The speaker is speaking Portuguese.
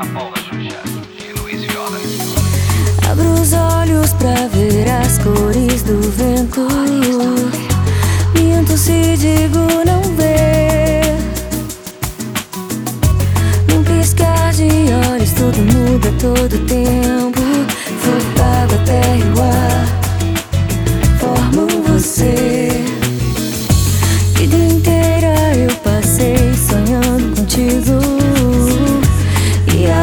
Abro os olhos pra ver as cores do vento. Minto se digo não ver. Num piscar de olhos tudo muda todo tempo.